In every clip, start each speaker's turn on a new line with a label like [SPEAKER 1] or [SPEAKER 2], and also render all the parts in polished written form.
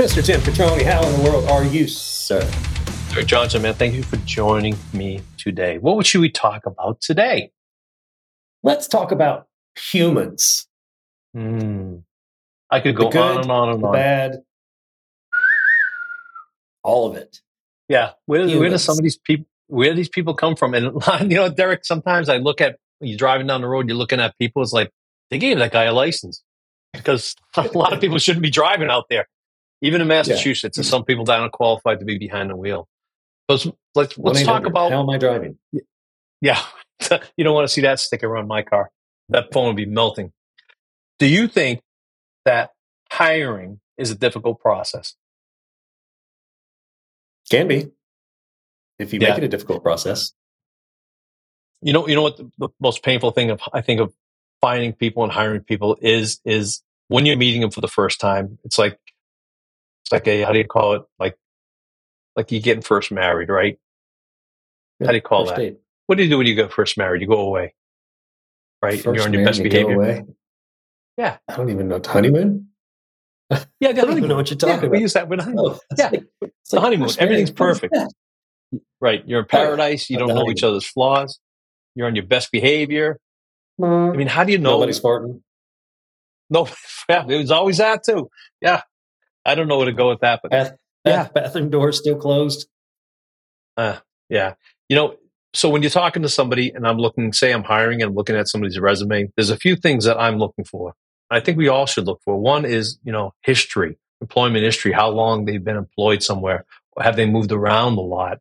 [SPEAKER 1] Mr. Tim Petroni, how in the world are you, sir?
[SPEAKER 2] Sir Johnson, man, thank you for joining me today. What should we talk about today?
[SPEAKER 1] Let's talk about humans.
[SPEAKER 2] I could go
[SPEAKER 1] the good,
[SPEAKER 2] on and on and
[SPEAKER 1] the
[SPEAKER 2] on.
[SPEAKER 1] bad, all of it.
[SPEAKER 2] Yeah, where do some of these people? Where do these people come from? And Derek, sometimes I look at you driving down the road, you're looking at people. It's like they gave that guy a license because a lot of people shouldn't be driving out there. Even in Massachusetts, there's some people that aren't qualified to be behind the wheel. So let's talk about
[SPEAKER 1] how am I driving?
[SPEAKER 2] Yeah, you don't want to see that sticker on my car. That phone would be melting. Do you think that hiring is a difficult process?
[SPEAKER 1] Can be, if you make it a difficult process.
[SPEAKER 2] You know what the most painful thing I think of finding people and hiring people is when you're meeting them for the first time. It's like a, how do you call it? Like you getting first married, right?
[SPEAKER 1] Yeah,
[SPEAKER 2] how do you call that?
[SPEAKER 1] Date.
[SPEAKER 2] What do you do when you get first married? You go away, right? And you're on your best behavior.
[SPEAKER 1] Go away.
[SPEAKER 2] Yeah,
[SPEAKER 1] I don't even know. Honeymoon.
[SPEAKER 2] Yeah,
[SPEAKER 1] I don't even know what you're talking about.
[SPEAKER 2] We use that with honeymoon. It's the honeymoon.
[SPEAKER 1] Like
[SPEAKER 2] Everything's perfect. Right. You're in paradise. You don't know each other's flaws. You're on your best behavior. I mean, how do you know?
[SPEAKER 1] Nobody's farting.
[SPEAKER 2] No, yeah, it was always that too. Yeah. I don't know where to go with that, but
[SPEAKER 1] bathroom door still closed.
[SPEAKER 2] Yeah. So when you're talking to somebody and I'm hiring and I'm looking at somebody's resume, there's a few things that I'm looking for. I think we all should look for. One is, history, employment history, how long they've been employed somewhere. Have they moved around a lot?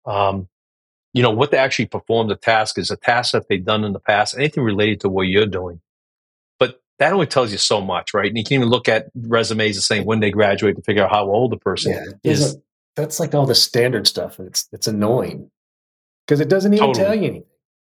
[SPEAKER 2] What they actually performed the task is a task that they've done in the past, anything related to what you're doing. But that only tells you so much, right? And you can even look at resumes and saying when they graduate to figure out how old the person is.
[SPEAKER 1] That's like all the standard stuff. It's annoying because it doesn't even tell you anything.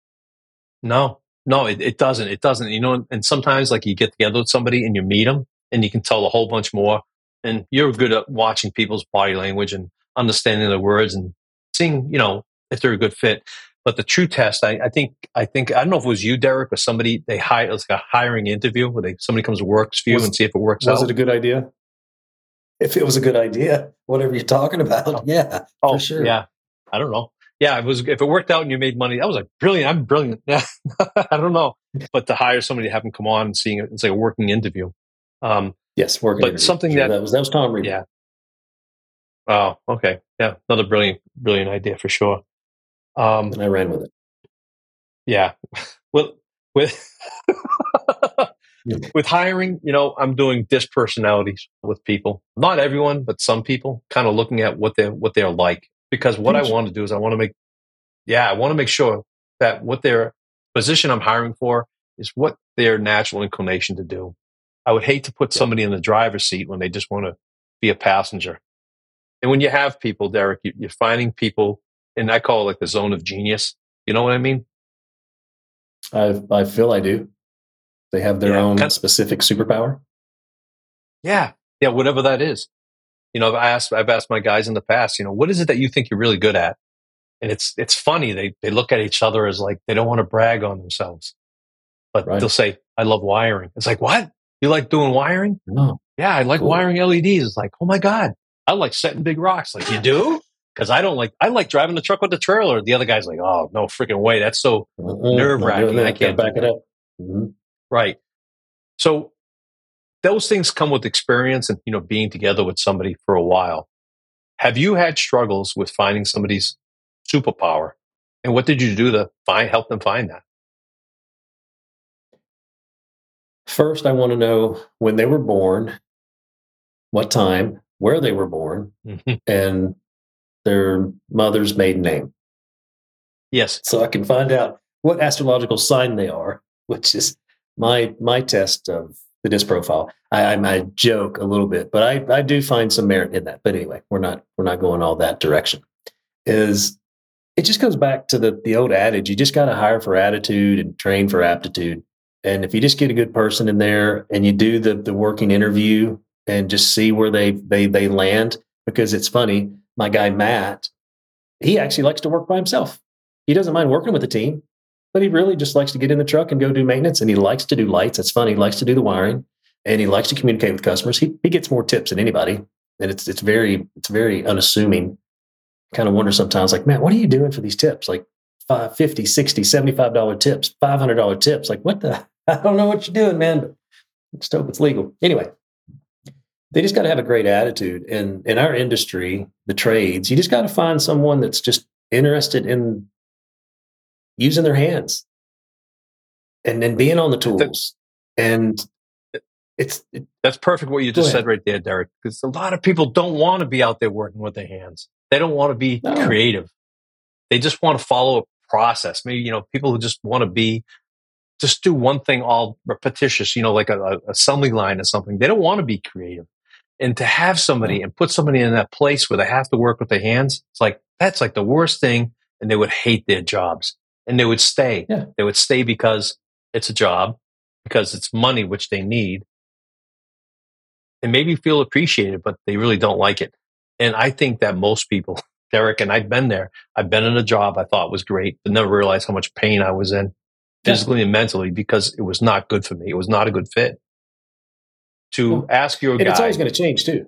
[SPEAKER 2] No, it doesn't. It doesn't. And sometimes like you get together with somebody and you meet them and you can tell a whole bunch more. And you're good at watching people's body language and understanding their words and seeing, if they're a good fit. But the true test, I think, I don't know if it was you, Derek, or somebody they hired. It's like a hiring interview where somebody comes to work for you and see if it works out.
[SPEAKER 1] Was it a good idea? If it was a good idea, whatever you're talking about, for sure.
[SPEAKER 2] Yeah, I don't know. Yeah, if it worked out and you made money, that was like brilliant. I'm brilliant. Yeah, I don't know, but to hire somebody to have them come on and seeing it, it's like a working interview.
[SPEAKER 1] Yes, working.
[SPEAKER 2] But
[SPEAKER 1] interview.
[SPEAKER 2] Something
[SPEAKER 1] that was Tom Reed.
[SPEAKER 2] Yeah. Oh, okay. Yeah, another brilliant idea for sure.
[SPEAKER 1] And I ran with it.
[SPEAKER 2] Yeah. Well, with hiring, I'm doing disc personalities with people. Not everyone, but some people. Kind of looking at what they're like. Because what I want to do is I want to make sure that what their position I'm hiring for is what their natural inclination to do. I would hate to put somebody in the driver's seat when they just want to be a passenger. And when you have people, Derek, you're finding people, and I call it like the zone of genius. You know what I mean?
[SPEAKER 1] I feel I do. They have their own specific superpower.
[SPEAKER 2] Yeah, whatever that is. I've asked my guys in the past, what is it that you think you're really good at? And it's funny. They look at each other as like they don't want to brag on themselves, but they'll say, "I love wiring." It's like, what? You like doing wiring?
[SPEAKER 1] No.
[SPEAKER 2] Yeah, I like wiring LEDs. It's like, oh my God, I like setting big rocks. Like, you do? Because I like driving the truck with the trailer. The other guy's like, oh no freaking way. That's so nerve wracking. I can't
[SPEAKER 1] back it up. Mm-hmm.
[SPEAKER 2] Right. So those things come with experience and, being together with somebody for a while. Have you had struggles with finding somebody's superpower? And what did you do to help them find that?
[SPEAKER 1] First, I want to know when they were born, what time, where they were born, and their mother's maiden name.
[SPEAKER 2] Yes.
[SPEAKER 1] So I can find out what astrological sign they are, which is my test of the disc profile. I joke a little bit, but I do find some merit in that. But anyway, we're not going all that direction. It just goes back to the old adage: you just got to hire for attitude and train for aptitude. And if you just get a good person in there and you do the working interview and just see where they land, because it's funny, my guy Matt, he actually likes to work by himself. He doesn't mind working with a team, but he really just likes to get in the truck and go do maintenance. And he likes to do lights. That's funny. He likes to do the wiring and he likes to communicate with customers. He gets more tips than anybody. and it's very unassuming. Kind of wonder sometimes, like, man, what are you doing for these tips? Like 50, 60, $75 tips, $500 tips. Like, what the? I don't know what you're doing, man, but just hope it's legal. Anyway, they just got to have a great attitude. And in our industry, the trades, you just got to find someone that's just interested in using their hands and then being on the tools. And
[SPEAKER 2] that's perfect what you just said right there, Derek, because a lot of people don't want to be out there working with their hands. They don't want to be creative. They just want to follow a process. Maybe, people who just want to just do one thing all repetitious, like a assembly line or something. They don't want to be creative. And to have somebody and put somebody in that place where they have to work with their hands, that's like the worst thing. And they would hate their jobs and they would stay.
[SPEAKER 1] Yeah.
[SPEAKER 2] They would stay because it's a job, because it's money, which they need, and maybe feel appreciated, but they really don't like it. And I think that most people, Derek, and I've been there. I've been in a job I thought was great, but never realized how much pain I was in physically and mentally because it was not good for me. It was not a good fit. To ask your guy.
[SPEAKER 1] It's always going to change too.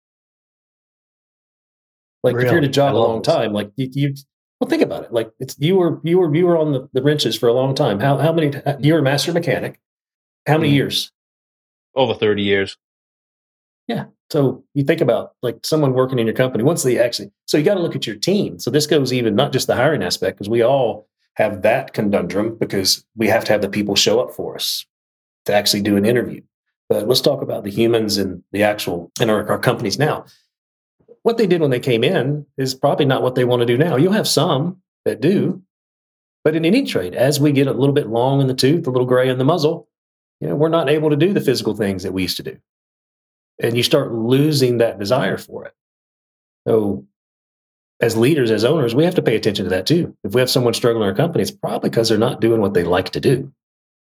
[SPEAKER 1] Like if you're in a job a long time, like you well, think about it. Like you were on the wrenches for a long time. How many? You were a master mechanic. How many years?
[SPEAKER 2] Over 30 years.
[SPEAKER 1] Yeah. So you think about like someone working in your company, once they so you got to look at your team. So this goes even not just the hiring aspect, because we all have that conundrum because we have to have the people show up for us to actually do an interview. But let's talk about the humans and the actual in our companies now. What they did when they came in is probably not what they want to do now. You'll have some that do, but in any trade, as we get a little bit long in the tooth, a little gray in the muzzle, we're not able to do the physical things that we used to do. And you start losing that desire for it. So as leaders, as owners, we have to pay attention to that too. If we have someone struggling in our company, it's probably because they're not doing what they like to do.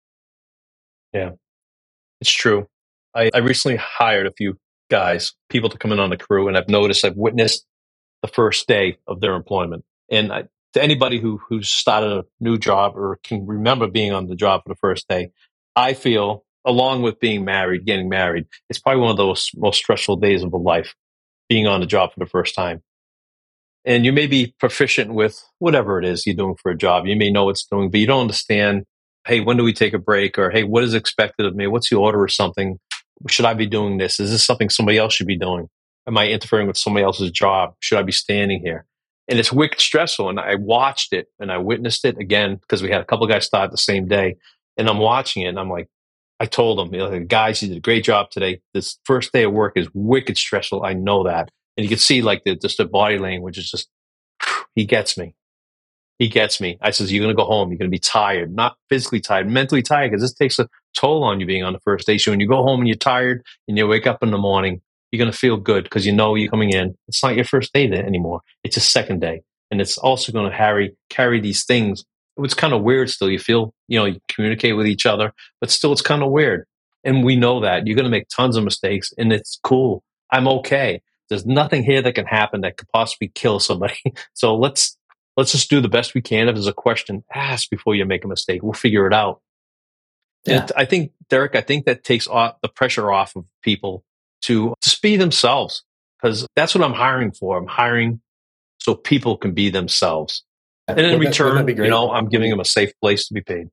[SPEAKER 2] Yeah, it's true. I recently hired a few guys, people to come in on the crew, and I've witnessed the first day of their employment. And to anybody who's started a new job or can remember being on the job for the first day, I feel, along with getting married, it's probably one of those most stressful days of a life, being on the job for the first time. And you may be proficient with whatever it is you're doing for a job. You may know what it's doing, but you don't understand, hey, when do we take a break? Or, hey, what is expected of me? What's the order or something? Should I be doing this? Is this something somebody else should be doing? Am I interfering with somebody else's job? Should I be standing here? And it's wicked stressful. And I watched it and I witnessed it again because we had a couple of guys start the same day. And I'm watching it and I'm like, I told them, guys, you did a great job today. This first day of work is wicked stressful. I know that. And you can see like just the body language is just, he gets me. He gets me. I says, you're going to go home. You're going to be tired, not physically tired, mentally tired, because this takes a toll on you being on the first day. So when you go home and you're tired and you wake up in the morning, you're going to feel good because you know you're coming in. It's not your first day there anymore. It's a second day. And it's also going to carry these things. It's kind of weird still. You feel, you communicate with each other, but still it's kind of weird. And we know that. You're going to make tons of mistakes and it's cool. I'm okay. There's nothing here that can happen that could possibly kill somebody. So let's just do the best we can. If there's a question, ask before you make a mistake. We'll figure it out. Yeah. I think, Derek, that takes the pressure off of people to just be themselves, because that's what I'm hiring for. I'm hiring so people can be themselves. And in return, I'm giving them a safe place to be paid.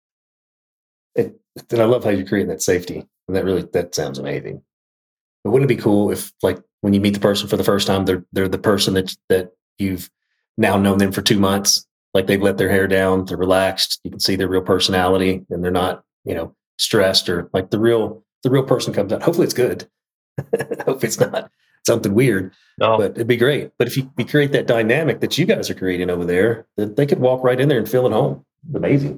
[SPEAKER 1] And I love how you're creating that safety. And that sounds amazing. But wouldn't it be cool if, like, when you meet the person for the first time, they're the person that you've now known them for 2 months, like they've let their hair down, they're relaxed, you can see their real personality, and they're not, stressed, or like the real person comes out. Hopefully it's good. Hope it's not something weird. No. But it'd be great. But if you create that dynamic that you guys are creating over there, that they could walk right in there and feel at home. It's amazing.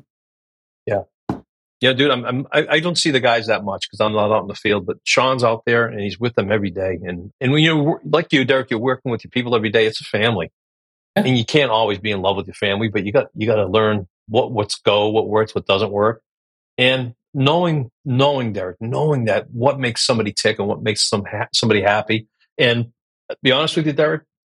[SPEAKER 2] Yeah, dude, I don't see the guys that much because I'm not out in the field, but Sean's out there and he's with them every day. And when you're like you, Derek, you're working with your people every day. It's a family. Yeah. And you can't always be in love with your family, but you got to learn what works, what doesn't work. And knowing Derek, knowing that what makes somebody tick and what makes somebody happy. And to be honest with you, Derek,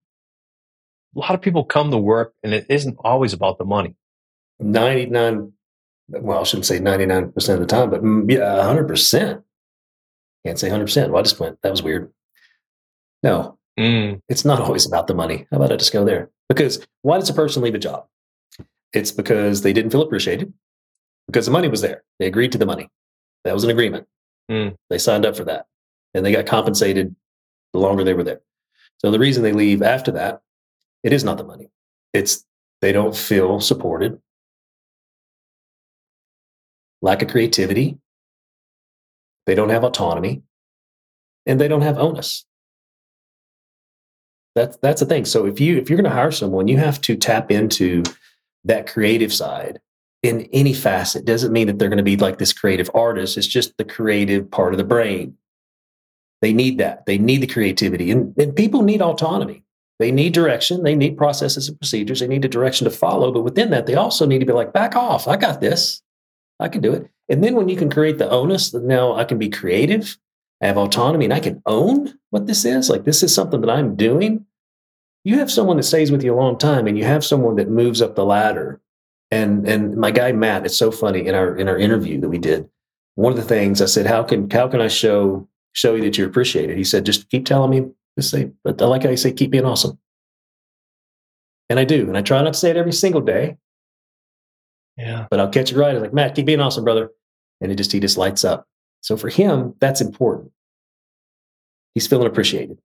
[SPEAKER 2] a lot of people come to work and it isn't always about the money.
[SPEAKER 1] 99, well, I shouldn't say 99% of the time, but 100%. Can't say 100%. Well, I just went, that was weird. No, it's not always about the money. How about I just go there? Because why does a person leave a job? It's because they didn't feel appreciated, because the money was there. They agreed to the money. That was an agreement. They signed up for that, and they got compensated the longer they were there. So the reason they leave after that, it is not the money. It's they don't feel supported, lack of creativity, they don't have autonomy, and they don't have onus. That's the thing. So if you're going to hire someone, you have to tap into that creative side in any facet. Doesn't mean that they're going to be like this creative artist. It's just the creative part of the brain. They need that. They need the creativity, and people need autonomy. They need direction. They need processes and procedures. They need a direction to follow. But within that, they also need to be like, back off. I got this. I can do it. And then when you can create the onus, that now I can be creative, I have autonomy, and I can own what this is. Like, this is something that I'm doing. You have someone that stays with you a long time, and you have someone that moves up the ladder. And my guy Matt, it's so funny in our interview that we did. One of the things I said, how can I show you that you appreciate it? He said, just keep telling me. Just say, but I like how you say, keep being awesome. And I do. And I try not to say it every single day.
[SPEAKER 2] Yeah.
[SPEAKER 1] But I'll catch it right. I'm like, Matt, keep being awesome, brother. And he just lights up. So for him, that's important. He's feeling appreciated.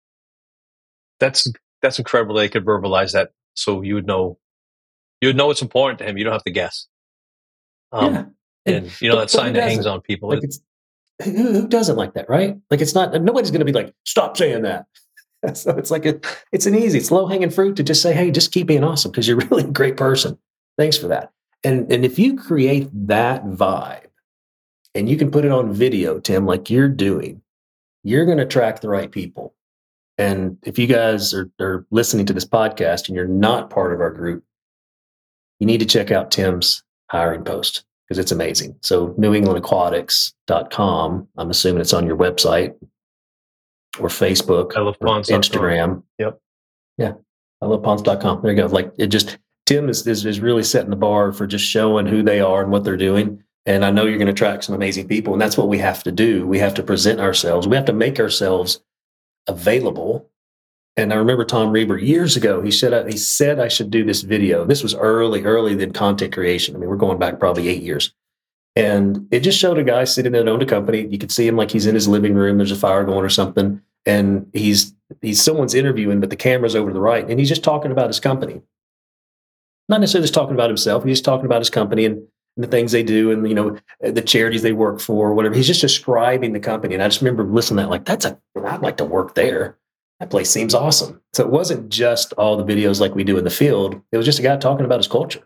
[SPEAKER 2] That's incredible. They could verbalize that, so you would know it's important to him. You don't have to guess.
[SPEAKER 1] Yeah.
[SPEAKER 2] And that sign that hangs on people.
[SPEAKER 1] Like, who doesn't like that, right? Like, it's not, nobody's going to be like, stop saying that. So it's like it's low hanging fruit to just say, hey, just keep being awesome because you're really a great person. Thanks for that. And if you create that vibe and you can put it on video, Tim, like you're doing, you're going to attract the right people. And if you guys are listening to this podcast and you're not part of our group, you need to check out Tim's hiring post because it's amazing. So newenglandaquatics.com, I'm assuming it's on your website or Facebook or Instagram.
[SPEAKER 2] Yep.
[SPEAKER 1] Yeah. iloveponds.com. There you go. Like, it just, Tim is really setting the bar for just showing who they are and what they're doing. And I know you're going to attract some amazing people. And that's what we have to do. We have to present ourselves. We have to make ourselves available. And I remember Tom Reber years ago, he said I should do this video. This was early than content creation. I mean, we're going back probably 8 years. And it just showed a guy sitting there that owned a company. You could see him like he's in his living room. There's a fire going or something. And he's someone's interviewing, but the camera's over to the right. And he's just talking about his company. Not necessarily just talking about himself. He's just talking about his company and the things they do and, the charities they work for, whatever. He's just describing the company. And I just remember listening to that, like, I'd like to work there. That place seems awesome. So it wasn't just all the videos like we do in the field. It was just a guy talking about his culture.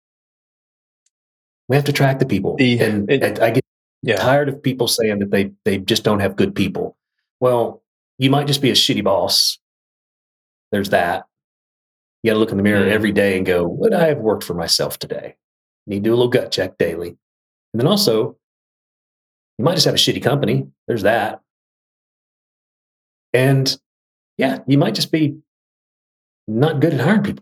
[SPEAKER 1] We have to track the people. And I get tired of people saying that they just don't have good people. Well, you might just be a shitty boss. There's that. You got to look in the mirror every day and go, would I have worked for myself today? You need to do a little gut check daily. And then also, you might just have a shitty company. There's that. And yeah, you might just be not good at hiring people.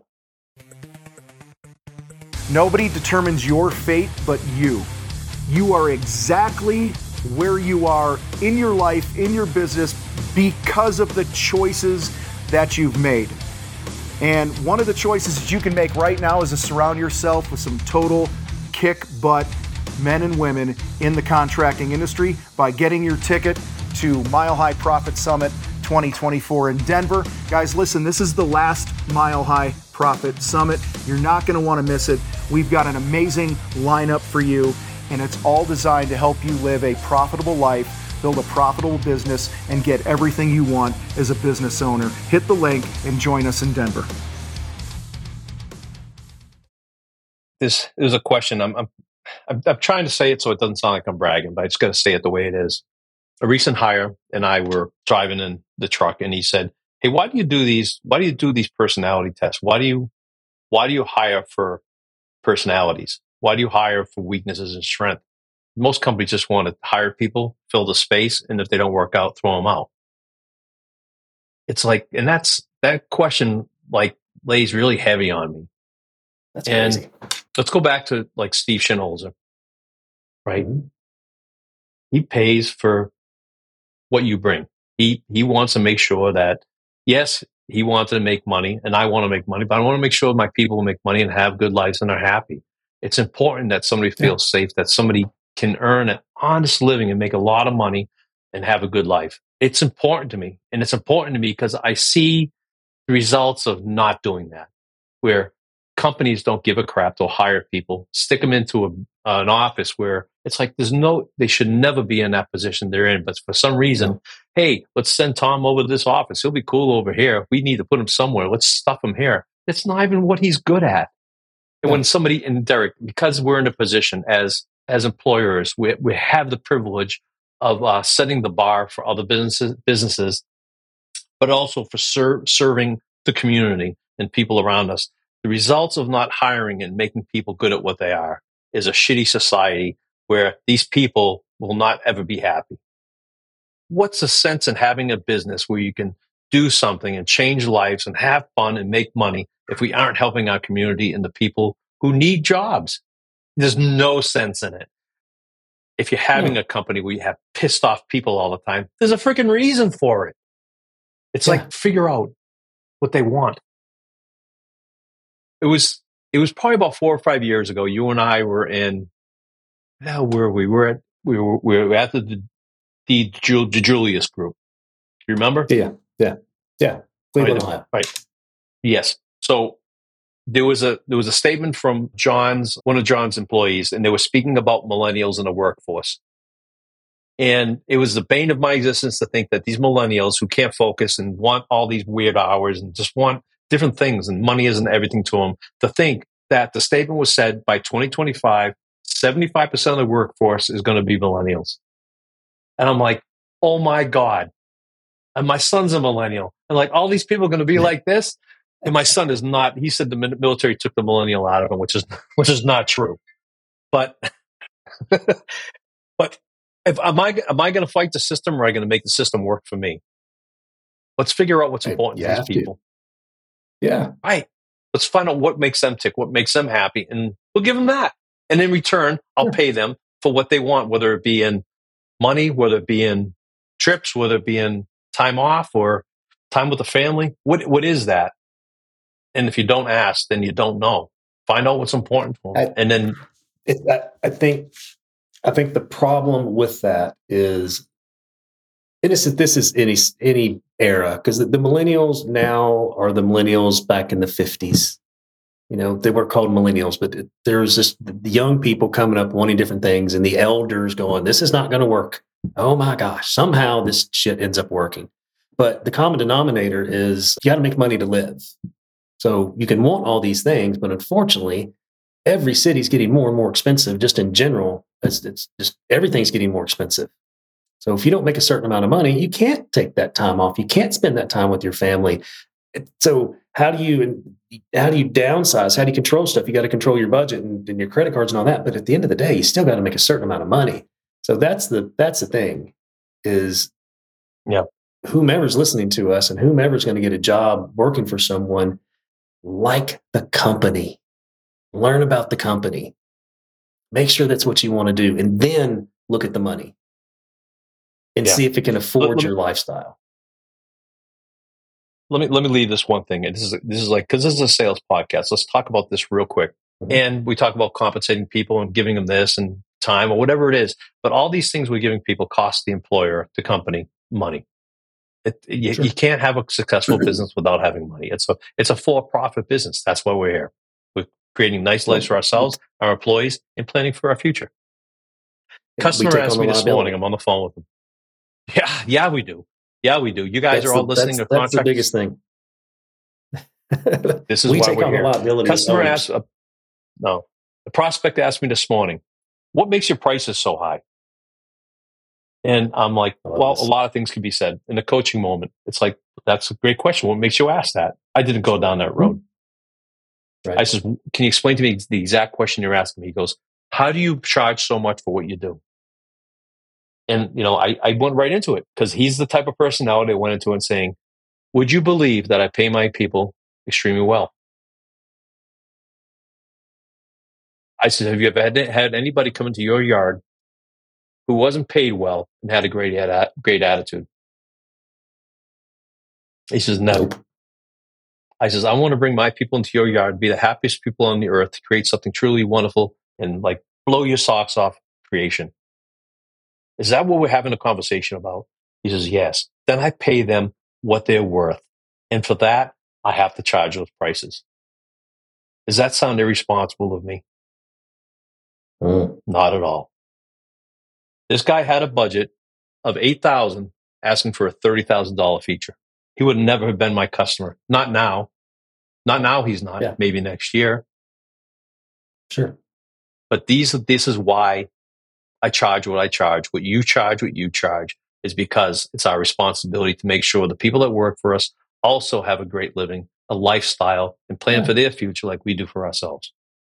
[SPEAKER 3] Nobody determines your fate but you. You are exactly where you are in your life, in your business, because of the choices that you've made. And one of the choices that you can make right now is to surround yourself with some total kick-butt men and women in the contracting industry by getting your ticket to Mile High Profit Summit 2024 in Denver. Guys, listen, this is the last Mile High Profit Summit. You're not going to want to miss it. We've got an amazing lineup for you, and it's all designed to help you live a profitable life, build a profitable business, and get everything you want as a business owner. Hit the link and join us in Denver.
[SPEAKER 2] This is a question. I'm trying to say it so it doesn't sound like I'm bragging, but I just got to say it the way it is. A recent hire and I were driving in the truck, and he said, "Hey, why do you do these personality tests? Why do you hire for personalities? Why do you hire for weaknesses and strength? Most companies just want to hire people, fill the space, and if they don't work out, throw them out." It's like, and that question like lays really heavy on me.
[SPEAKER 1] That's crazy.
[SPEAKER 2] Let's go back to like Steve Schinholzer, right?
[SPEAKER 1] Mm-hmm.
[SPEAKER 2] He pays for what you bring. He wants to make sure that, yes, he wants to make money and I want to make money, but I want to make sure my people make money and have good lives and are happy. It's important that somebody feels safe, that somebody can earn an honest living and make a lot of money and have a good life. It's important to me. And it's important to me because I see the results of not doing that, where companies don't give a crap. They'll hire people, stick them into an office where it's like they should never be in that position they're in. But for some reason, hey, let's send Tom over to this office. He'll be cool over here. We need to put him somewhere. Let's stuff him here. It's not even what he's good at. And when somebody, and Derek, because we're in a position as employers, we have the privilege of setting the bar for other businesses, but also for serving the community and people around us. The results of not hiring and making people good at what they are is a shitty society where these people will not ever be happy. What's the sense in having a business where you can do something and change lives and have fun and make money if we aren't helping our community and the people who need jobs? There's no sense in it. If you're having a company where you have pissed off people all the time, there's a freaking reason for it. It's like, figure out what they want. It was probably about 4 or 5 years ago. You and I were in, where were we? We were at the Julius group. You remember?
[SPEAKER 1] Yeah. Cleveland, Ohio.
[SPEAKER 2] Right. Yes. So there was a statement from one of John's employees, and they were speaking about millennials in the workforce. And it was the bane of my existence to think that these millennials who can't focus and want all these weird hours and just want different things and money isn't everything to them, to think that the statement was said by 2025, 75% of the workforce is going to be millennials. And I'm like, oh my God. And my son's a millennial. And like, all these people are going to be like this. And my son is not. He said the military took the millennial out of him, which is not true. But am I going to fight the system, or am I going to make the system work for me? Let's figure out what's important to these people.
[SPEAKER 1] Yeah.
[SPEAKER 2] Right. Let's find out what makes them tick, what makes them happy, and we'll give them that. And in return, I'll pay them for what they want, whether it be in money, whether it be in trips, whether it be in time off or time with the family. What is that? And if you don't ask, then you don't know. Find out what's important for them. And then
[SPEAKER 1] I think the problem with that is, innocent. This is any era, because the millennials now are the millennials back in the 50s. You know, they weren't called millennials, but there's just the young people coming up wanting different things, and the elders going, "This is not going to work." Oh my gosh! Somehow this shit ends up working. But the common denominator is you got to make money to live. So you can want all these things, but unfortunately, every city's getting more and more expensive. Just in general, it's just everything's getting more expensive. So if you don't make a certain amount of money, you can't take that time off. You can't spend that time with your family. So how do you downsize? How do you control stuff? You got to control your budget and your credit cards and all that. But at the end of the day, you still got to make a certain amount of money. So that's the thing is, whomever's listening to us and whomever's going to get a job working for someone, like the company, learn about the company, make sure that's what you want to do, and then look at the money and see if it can afford your lifestyle.
[SPEAKER 2] Let me leave this one thing. And this is like, because this is a sales podcast. Let's talk about this real quick. Mm-hmm. And we talk about compensating people and giving them this and time or whatever it is. But all these things we're giving people cost the employer, the company, money. You can't have a successful business without having money. It's a for-profit business. That's why we're here. We're creating nice lives for ourselves, our employees, and planning for our future. Customer asked me this morning. I'm on the phone with them. Yeah, we do. Yeah, we do. You guys are all listening.
[SPEAKER 1] That's the biggest thing.
[SPEAKER 2] This is why we're here. Customer asked. The prospect asked me this morning, "What makes your prices so high?" And I'm like, well, a lot of things can be said in a coaching moment. It's like, that's a great question. What makes you ask that? I didn't go down that road. Right. I said, can you explain to me the exact question you're asking me? He goes, how do you charge so much for what you do? And, I went right into it because he's the type of personality I went into and saying, would you believe that I pay my people extremely well? I said, have you ever had anybody come into your yard who wasn't paid well and had a great attitude? He says, no.
[SPEAKER 1] Nope.
[SPEAKER 2] I says, I want to bring my people into your yard, be the happiest people on the earth, to create something truly wonderful and like blow your socks off creation. Is that what we're having a conversation about? He says, yes. Then I pay them what they're worth. And for that, I have to charge those prices. Does that sound irresponsible of me? Not at all. This guy had a budget of $8,000 asking for a $30,000 feature. He would never have been my customer. Not now. Not now he's not.
[SPEAKER 1] Yeah.
[SPEAKER 2] Maybe next year.
[SPEAKER 1] Sure.
[SPEAKER 2] But this is why I charge what I charge. What you charge is because it's our responsibility to make sure the people that work for us also have a great living, a lifestyle, and plan for their future like we do for ourselves.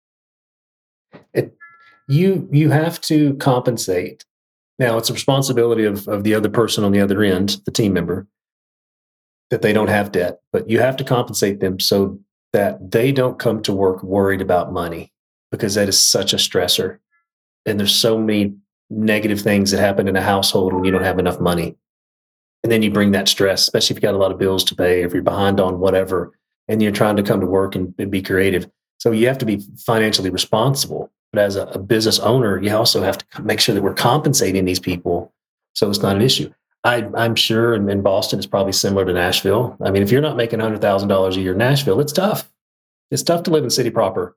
[SPEAKER 1] You have to compensate. Now, it's a responsibility of the other person on the other end, the team member, that they don't have debt, but you have to compensate them so that they don't come to work worried about money, because that is such a stressor. And there's so many negative things that happen in a household when you don't have enough money. And then you bring that stress, especially if you got a lot of bills to pay, if you're behind on whatever, and you're trying to come to work and be creative. So you have to be financially responsible. But as a business owner, you also have to make sure that we're compensating these people so it's not an issue. I'm sure in Boston, it's probably similar to Nashville. I mean, if you're not making $100,000 a year in Nashville, it's tough. It's tough to live in city proper.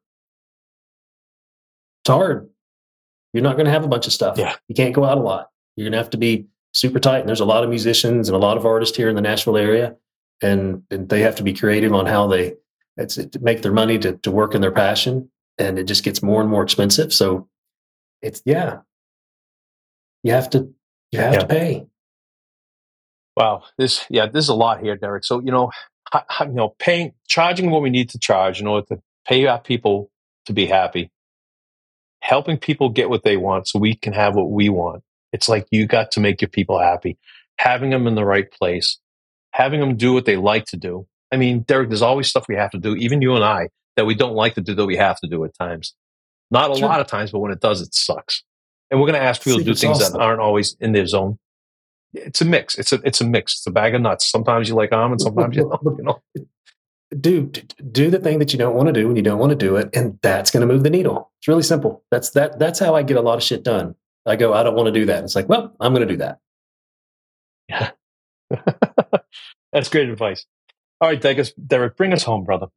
[SPEAKER 1] It's hard. You're not going to have a bunch of stuff.
[SPEAKER 2] Yeah.
[SPEAKER 1] You can't go out a lot. You're going to have to be super tight. And there's a lot of musicians and a lot of artists here in the Nashville area. And they have to be creative on how they to make their money to work in their passion. And it just gets more and more expensive. So you have to pay.
[SPEAKER 2] Wow. This is a lot here, Derek. So, charging what we need to charge in order to pay our people to be happy, helping people get what they want so we can have what we want. It's like you got to make your people happy, having them in the right place, having them do what they like to do. I mean, Derek, there's always stuff we have to do, even you and I, that we don't like to do that we have to do at times. Not a lot of times, but when it does, it sucks. And we're going to ask people to do things that aren't always in their zone. It's a mix. It's a mix. It's a bag of nuts. Sometimes you like almonds, sometimes you don't.
[SPEAKER 1] Do the thing that you don't want to do when you don't want to do it, and that's going to move the needle. It's really simple. That's how I get a lot of shit done. I go, I don't want to do that. It's like, well, I'm going to do that.
[SPEAKER 2] Yeah. That's great advice. All right, Derek, bring us home, brother.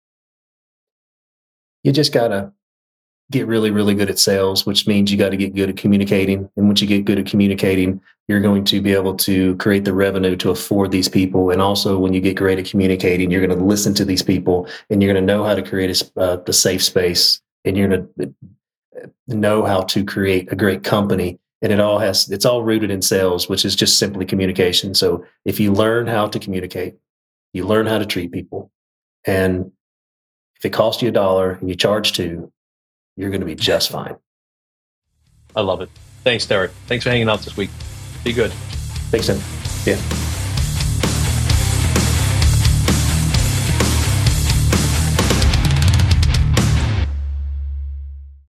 [SPEAKER 1] You just got to get really, really good at sales, which means you got to get good at communicating. And once you get good at communicating, you're going to be able to create the revenue to afford these people. And also, when you get great at communicating, you're going to listen to these people, and you're going to know how to create a safe space, and you're going to know how to create a great company. And it's all rooted in sales, which is just simply communication. So if you learn how to communicate, you learn how to treat people. And if it costs you $1 and you charge $2, you're going to be just fine.
[SPEAKER 2] I love it. Thanks, Derek. Thanks for hanging out this week. Be good.
[SPEAKER 1] Thanks, Tim. Yeah.